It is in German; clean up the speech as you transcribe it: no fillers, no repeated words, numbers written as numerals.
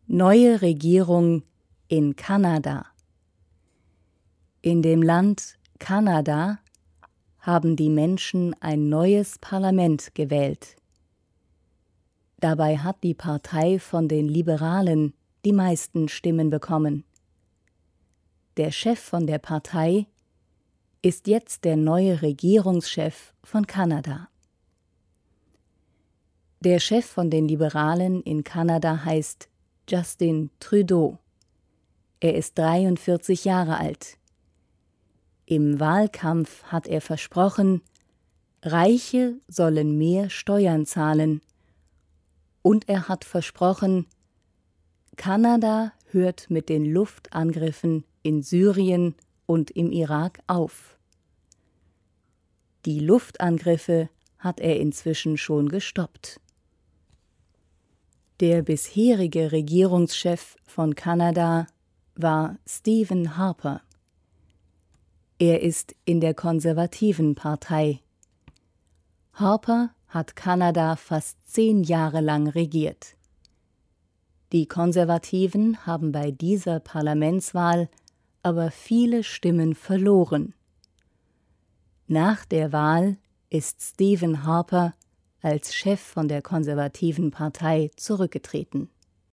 Neue Regierung in Kanada. In dem Land Kanada haben die Menschen ein neues Parlament gewählt. Dabei hat die Partei von den Liberalen die meisten Stimmen bekommen. Der Chef von der Partei ist jetzt der neue Regierungschef von Kanada. Der Chef von den Liberalen in Kanada heißt Justin Trudeau. Er ist 43 Jahre alt. Im Wahlkampf hat er versprochen, Reiche sollen mehr Steuern zahlen. Und er hat versprochen, Kanada hört mit den Luftangriffen in Syrien und im Irak auf. Die Luftangriffe hat er inzwischen schon gestoppt. Der bisherige Regierungschef von Kanada war Stephen Harper. Er ist in der konservativen Partei. Harper hat Kanada fast 10 Jahre lang regiert. Die Konservativen haben bei dieser Parlamentswahl aber viele Stimmen verloren. Nach der Wahl ist Stephen Harper als Chef von der konservativen Partei zurückgetreten.